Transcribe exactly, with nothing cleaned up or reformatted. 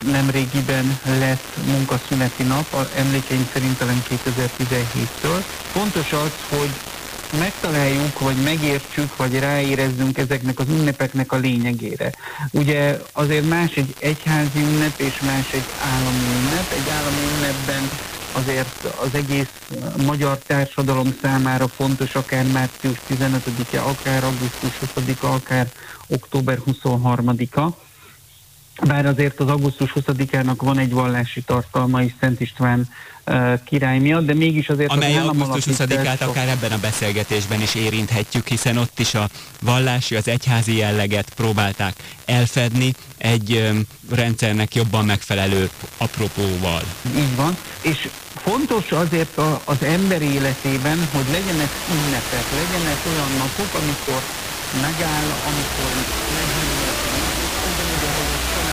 nemrégiben lett munkaszüneti nap, a emlékeink szerint talán kétezer-tizenhéttől. Fontos az, hogy megtaláljuk, vagy megértsük, vagy ráérezzünk ezeknek az ünnepeknek a lényegére. Ugye azért más egy egyházi ünnep, és más egy állami ünnep. Egy állami ünnepben azért az egész magyar társadalom számára fontos, akár március tizenötödike, akár augusztus huszadika, akár október huszonharmadika. Bár azért az augusztus huszadikának van egy vallási tartalma is Szent István uh, király miatt, de mégis azért amely az augusztus huszadikát akár ebben a beszélgetésben is érinthetjük, hiszen ott is a vallási, az egyházi jelleget próbálták elfedni egy um, rendszernek jobban megfelelő apropóval. Így van, és fontos azért a, az ember életében, hogy legyenek ünnepek, legyenek olyan napok, amikor megáll, amikor